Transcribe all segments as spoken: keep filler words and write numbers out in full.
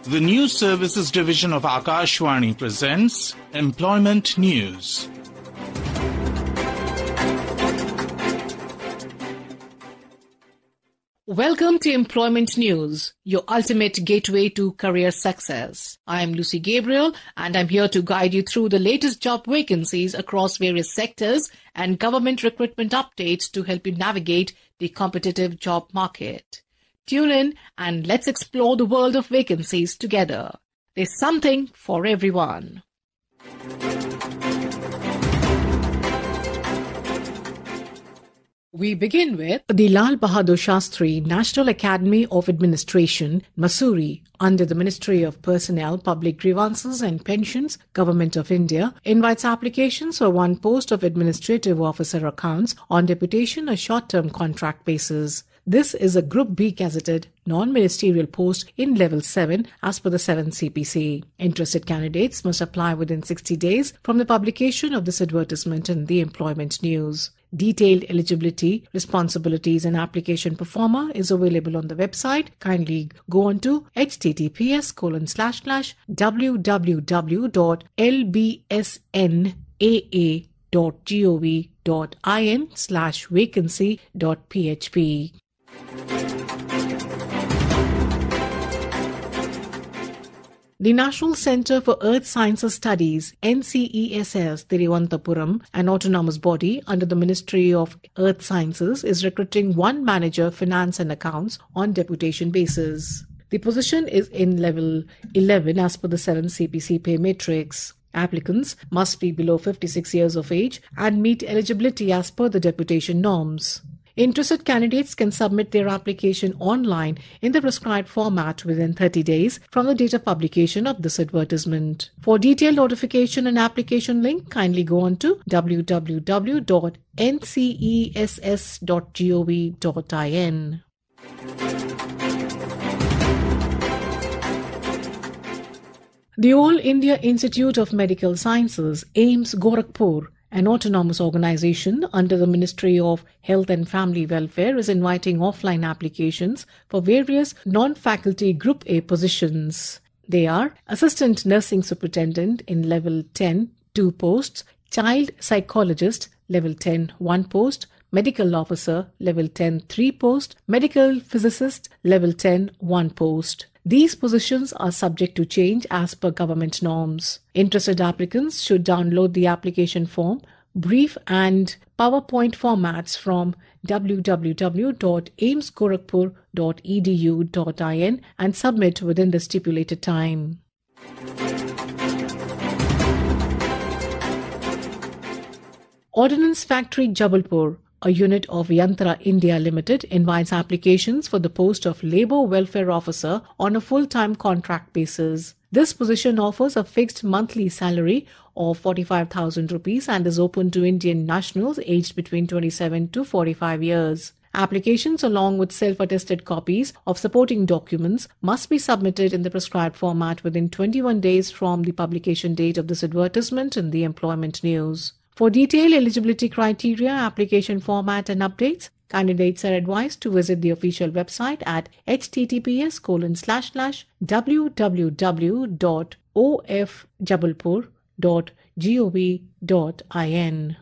The News Services Division of Akashvani presents Employment News. Welcome to Employment News, your ultimate gateway to career success. I am Lucy Gabriel and I'm here to guide you through the latest job vacancies across various sectors and government recruitment updates to help you navigate the competitive job market. Tune in and let's explore the world of vacancies together. There's something for everyone. We begin with the Lal Bahadur Shastri National Academy of Administration, Mussoorie, under the Ministry of Personnel, Public Grievances and Pensions, Government of India, invites applications for one post of Administrative Officer Accounts on deputation or short-term contract basis. This is a Group B gazetted non-ministerial post in Level seven as per the seventh C P C. Interested candidates must apply within sixty days from the publication of this advertisement in the Employment News. Detailed eligibility, responsibilities and application performer is available on the website. Kindly go on to https colon slash slash www.lbsnaa.gov.in slash vacancy dot php. The National Centre for Earth Sciences Studies, N C E S S, Thiruvananthapuram, an autonomous body under the Ministry of Earth Sciences, is recruiting one manager, finance and accounts on deputation basis. The position is in level eleven as per the seventh C P C pay matrix. Applicants must be below fifty-six years of age and meet eligibility as per the deputation norms. Interested candidates can submit their application online in the prescribed format within thirty days from the date of publication of this advertisement. For detailed notification and application link, kindly go on to w w w dot n c e s s dot gov dot in. The All India Institute of Medical Sciences, AIIMS Gorakhpur, an autonomous organization under the Ministry of Health and Family Welfare, is inviting offline applications for various non-faculty Group A positions. They are Assistant Nursing Superintendent in Level ten, two posts, Child Psychologist, Level ten, one post, Medical Officer, Level ten, three post, Medical Physicist, Level ten, one post. These positions are subject to change as per government norms. Interested applicants should download the application form, brief and PowerPoint formats from w w w dot aims gorakhpur dot e d u dot in and submit within the stipulated time. Ordnance Factory Jabalpur, a unit of Yantra India Limited, invites applications for the post of Labour Welfare Officer on a full-time contract basis. This position offers a fixed monthly salary of forty-five thousand rupees and is open to Indian nationals aged between twenty-seven to forty-five years. Applications along with self-attested copies of supporting documents must be submitted in the prescribed format within twenty-one days from the publication date of this advertisement in the Employment News. For detailed eligibility criteria, application format and updates, candidates are advised to visit the official website at https colon slash slash www dot o f jabalpur dot gov dot in.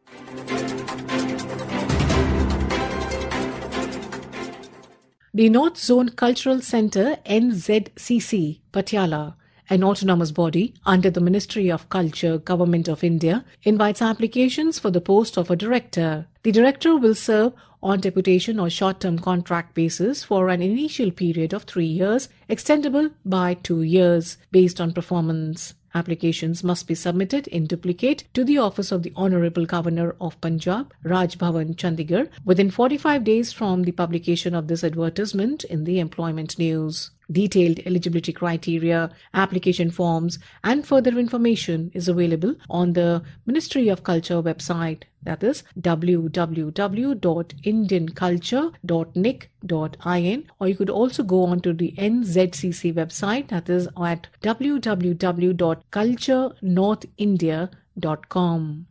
The North Zone Cultural Centre, N Z C C, Patiala, an autonomous body under the Ministry of Culture, Government of India, invites applications for the post of a director. The director will serve on deputation or short-term contract basis for an initial period of three years, extendable by two years, based on performance. Applications must be submitted in duplicate to the office of the Honourable Governor of Punjab, Raj Bhavan, Chandigarh, within forty-five days from the publication of this advertisement in the Employment News. Detailed eligibility criteria, application forms and further information is available on the Ministry of Culture website, that is w w w dot indian culture dot n i c dot in, or you could also go on to the N Z C C website, that is at w w w dot culture north india dot com.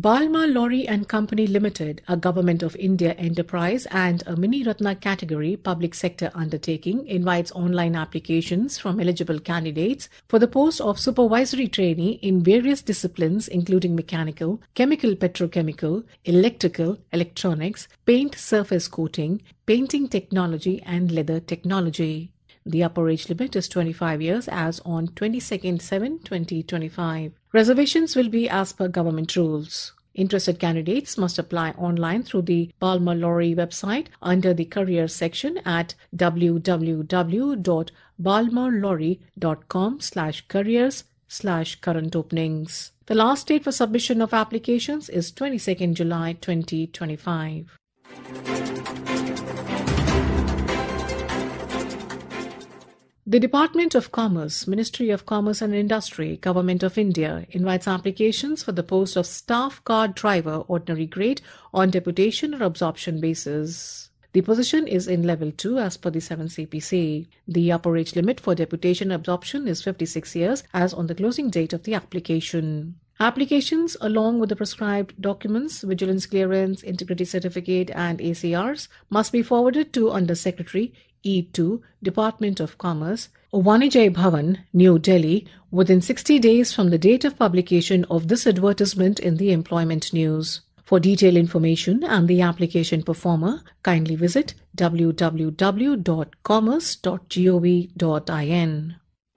Balma Lorry and Company Limited, a Government of India enterprise and a Mini Ratna category public sector undertaking, invites online applications from eligible candidates for the post of supervisory trainee in various disciplines including mechanical, chemical petrochemical, electrical, electronics, paint surface coating, painting technology and leather technology. The upper age limit is twenty-five years as on twenty-second July twenty twenty-five. Reservations will be as per government rules. Interested candidates must apply online through the Balma Lorry website under the career section at w w w dot balmalorry dot com slash careers slash current openings. The last date for submission of applications is twenty-second July twenty twenty-five. The Department of Commerce, Ministry of Commerce and Industry, Government of India invites applications for the post of Staff Car Driver Ordinary Grade on deputation or absorption basis. The position is in Level two as per the seven C P C. The upper age limit for deputation absorption is fifty-six years as on the closing date of the application. Applications along with the prescribed documents, vigilance clearance, integrity certificate and A C Rs must be forwarded to Under Secretary E two, Department of Commerce, Wanijay Bhavan, New Delhi, within sixty days from the date of publication of this advertisement in the Employment News. For detailed information and the application performer, kindly visit w w w dot commerce dot gov dot in.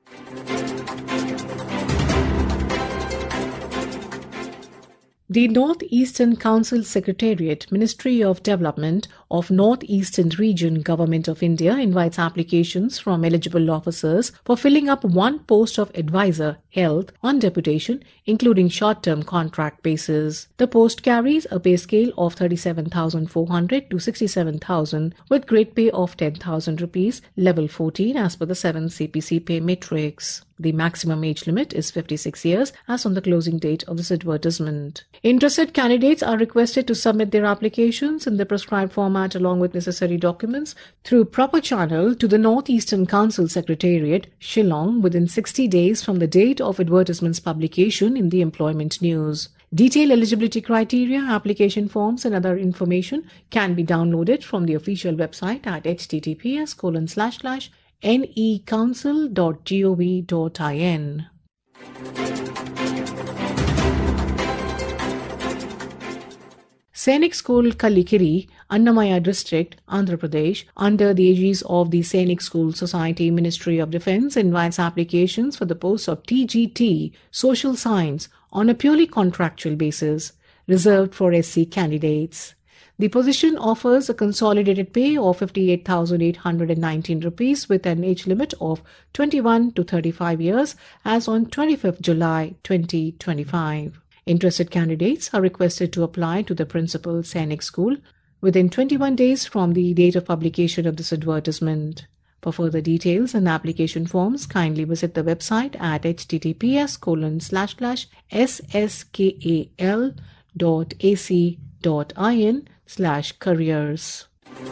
The North Eastern Council Secretariat, Ministry of Development of North Eastern Region, Government of India invites applications from eligible officers for filling up one post of Advisor Health on deputation, including short-term contract basis. The post carries a pay scale of thirty-seven thousand four hundred to sixty-seven thousand with grade pay of ten thousand rupees, level fourteen as per the seven C P C pay matrix. The maximum age limit is fifty-six years as on the closing date of this advertisement. Interested candidates are requested to submit their applications in the prescribed format along with necessary documents through proper channel to the North Eastern Council Secretariat, Shillong, within sixty days from the date of advertisement's publication in the Employment News. Detailed eligibility criteria, application forms and other information can be downloaded from the official website at h t t p s colon slash slash necouncil dot gov dot in. Sainik School Kallikiri, Annamaya District, Andhra Pradesh, under the aegis of the Sainik School Society, Ministry of Defence, invites applications for the post of T G T, Social Science, on a purely contractual basis, reserved for S C candidates. The position offers a consolidated pay of fifty-eight thousand eight hundred nineteen rupees with an age limit of twenty-one to thirty-five years as on twenty-fifth July twenty twenty-five. Interested candidates are requested to apply to the principal Sainik School within twenty-one days from the date of publication of this advertisement. For further details and application forms, kindly visit the website at h t t p s colon slash slash s s k a l dot a c dot in slash careers.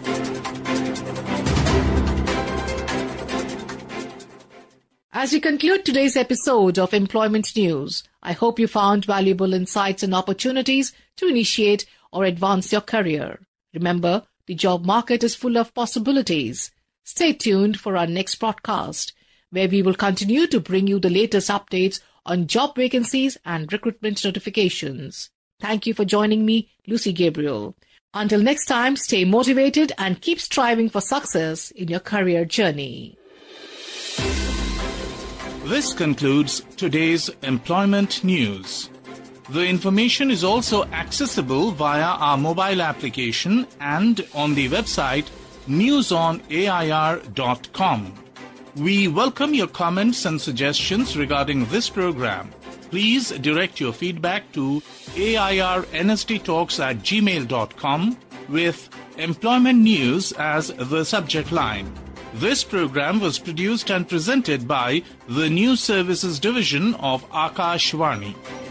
As we conclude today's episode of Employment News, I hope you found valuable insights and opportunities to initiate or advance your career. Remember, the job market is full of possibilities. Stay tuned for our next broadcast, where we will continue to bring you the latest updates on job vacancies and recruitment notifications. Thank you for joining me, Lucy Gabriel. Until next time, stay motivated and keep striving for success in your career journey. This concludes today's Employment News. The information is also accessible via our mobile application and on the website news on a i r dot com. We welcome your comments and suggestions regarding this program. Please direct your feedback to airnsttalks at gmail dot com with Employment News as the subject line. This program was produced and presented by the News Services Division of Akashvani.